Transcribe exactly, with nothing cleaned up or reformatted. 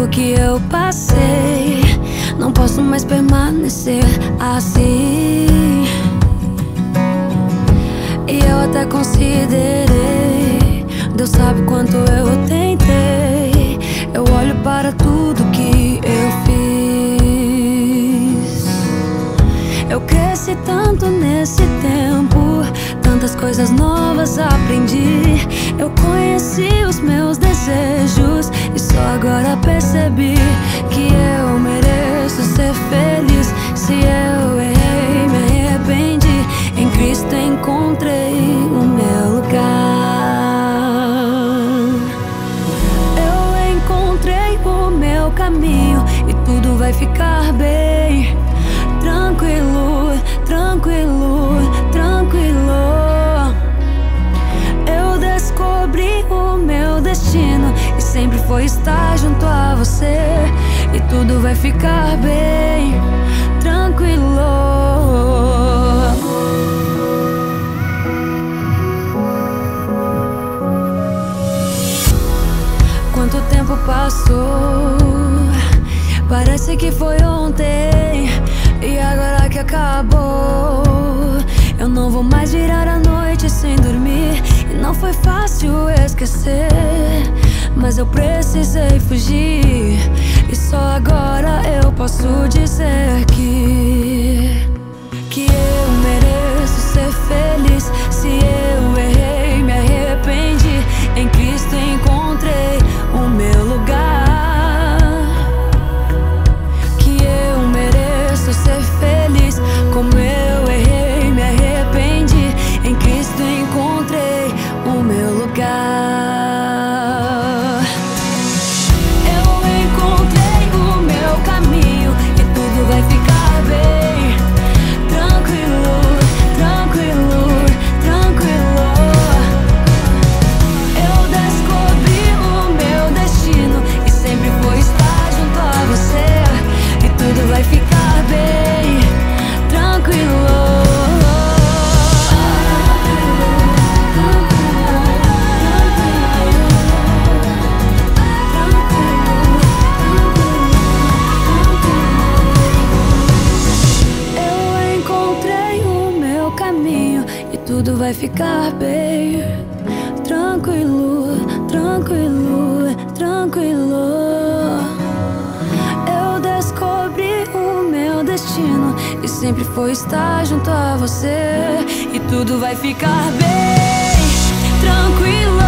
pelo que eu passei, não posso mais permanecer assim. E eu até considerei, Deus sabe quanto eu tentei. Eu olho para tudo que eu fiz. Eu cresci tanto nesse tempo, tantas coisas novas aprendi. Eu conheci os meus desejos e só agora percebi que eu mereço ser feliz. Se eu errei, me arrependi, em Cristo encontrei o meu lugar. Eu encontrei o meu caminho e tudo vai ficar bem. Tranquilo, tranquilo, tranquilo. Eu descobri o meu destino e sempre foi estar junto a você. E tudo vai ficar bem, tranquilo. Quanto tempo passou, parece que foi ontem. E agora que acabou, eu não vou mais virar a noite sem dormir. E não foi fácil esquecer, mas eu precisei fugir. E só agora eu posso dizer que Que eu mereço ser feliz. Se eu errei, me arrependi, em Cristo encontrei o meu lugar. Que eu mereço ser feliz. Como eu errei, me arrependi, em Cristo encontrei o meu lugar. Eu encontrei o meu caminho e tudo vai ficar bem. Tranquilo, tranquilo, tranquilo. Eu descobri o meu destino e sempre vou estar junto a você. E tudo vai ficar bem, tranquilo. Eu encontrei o meu caminho e tudo vai ficar bem. Tranquilo, tranquilo, tranquilo. Eu descobri o meu destino e sempre foi estar junto a você. E tudo vai ficar bem, tranquilo.